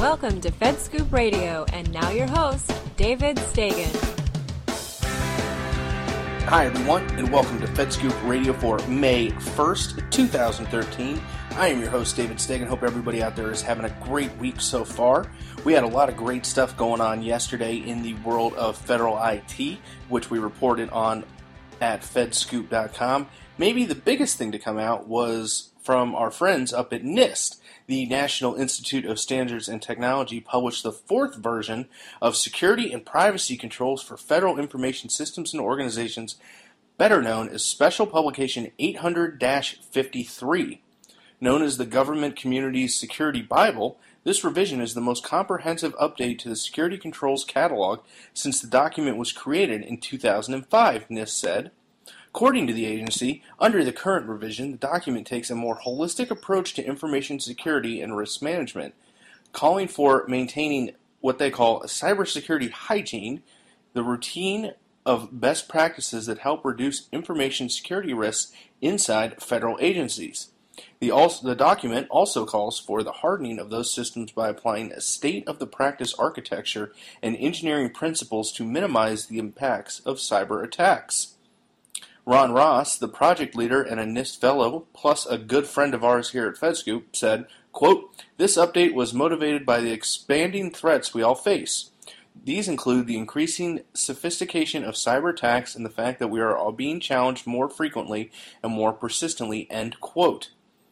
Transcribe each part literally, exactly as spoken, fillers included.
Welcome to FedScoop Radio, and now your host, David Stagen. Hi everyone, and welcome to FedScoop Radio for May first, twenty thirteen. I am your host, David Stagen. Hope everybody out there is having a great week so far. We had a lot of great stuff going on yesterday in the world of federal I T, which we reported on at fedscoop dot com. Maybe the biggest thing to come out was from our friends up at NIST. The National Institute of Standards and Technology published the fourth version of Security and Privacy Controls for Federal Information Systems and Organizations, better known as Special Publication eight hundred dash fifty-three. Known as the Government Community's Security Bible, this revision is the most comprehensive update to the Security Controls Catalog since the document was created in two thousand five, NIST said. According to the agency, under the current revision, the document takes a more holistic approach to information security and risk management, calling for maintaining what they call a cybersecurity hygiene, the routine of best practices that help reduce information security risks inside federal agencies. The, also, the document also calls for the hardening of those systems by applying a state-of-the-practice architecture and engineering principles to minimize the impacts of cyber attacks. Ron Ross, the project leader and a NIST fellow, plus a good friend of ours here at FedScoop, said, quote, "This update was motivated by the expanding threats we all face. These include the increasing sophistication of cyber attacks and the fact that we are all being challenged more frequently and more persistently," end quote.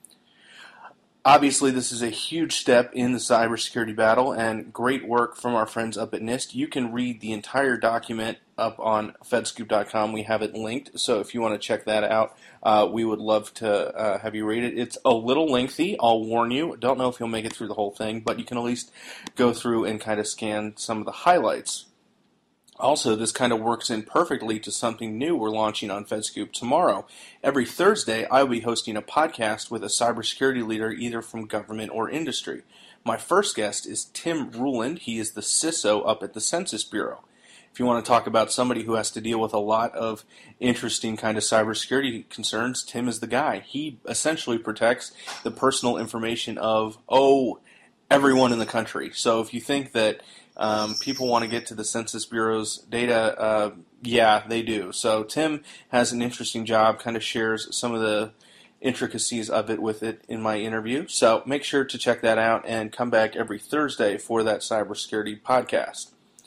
Obviously, this is a huge step in the cybersecurity battle, and great work from our friends up at NIST. You can read the entire document up on fedscoop dot com. We have it linked, so if you want to check that out, uh, we would love to uh, have you read it. It's a little lengthy, I'll warn you. Don't know if you'll make it through the whole thing, but you can at least go through and kind of scan some of the highlights. Also, this kind of works in perfectly to something new we're launching on FedScoop tomorrow. Every Thursday, I will be hosting a podcast with a cybersecurity leader either from government or industry. My first guest is Tim Ruland. He is the C I S O up at the Census Bureau. If you want to talk about somebody who has to deal with a lot of interesting kind of cybersecurity concerns, Tim is the guy. He essentially protects the personal information of, oh, everyone in the country. So if you think that Um, people want to get to the Census Bureau's data, uh, yeah, they do. So Tim has an interesting job, kind of shares some of the intricacies of it with it in my interview. So make sure to check that out and come back every Thursday for that cybersecurity podcast.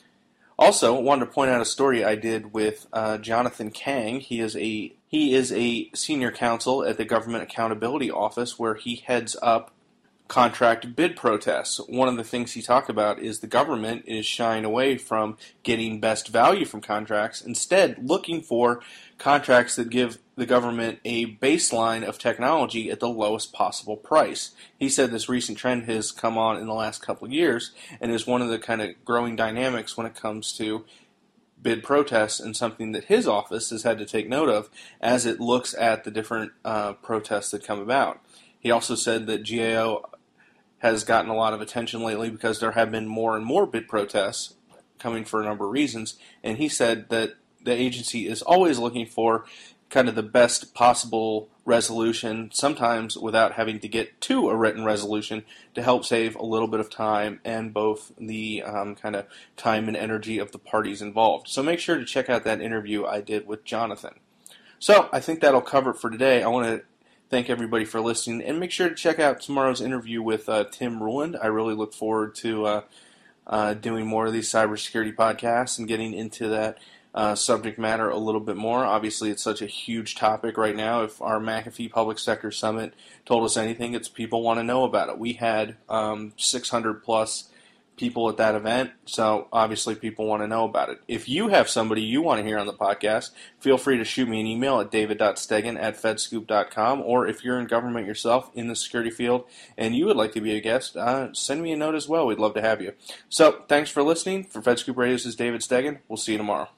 Also, wanted to point out a story I did with uh, Jonathan Kang. He is a he is a senior counsel at the Government Accountability Office, where he heads up contract bid protests. One of the things he talked about is the government is shying away from getting best value from contracts, instead looking for contracts that give the government a baseline of technology at the lowest possible price. He said this recent trend has come on in the last couple of years and is one of the kind of growing dynamics when it comes to bid protests, and something that his office has had to take note of as it looks at the different uh, protests that come about. He also said that G A O has gotten a lot of attention lately because there have been more and more bid protests coming for a number of reasons, and he said that the agency is always looking for kind of the best possible resolution, sometimes without having to get to a written resolution, to help save a little bit of time and both the um, kind of time and energy of the parties involved. So make sure to check out that interview I did with Jonathan. So I think that'll cover it for today. I want to thank everybody for listening, and make sure to check out tomorrow's interview with uh, Tim Ruland. I really look forward to uh, uh, doing more of these cybersecurity podcasts and getting into that uh, subject matter a little bit more. Obviously, it's such a huge topic right now. If our McAfee Public Sector Summit told us anything, it's people want to know about it. We had um, six hundred plus people at that event, so obviously people want to know about it. If you have somebody you want to hear on the podcast, feel free to shoot me an email at david dot stegen at fedscoop dot com, or if you're in government yourself in the security field and you would like to be a guest, uh, send me a note as well. We'd love to have you. So, thanks for listening. For FedScoop Radio, this is David Stegen. We'll see you tomorrow.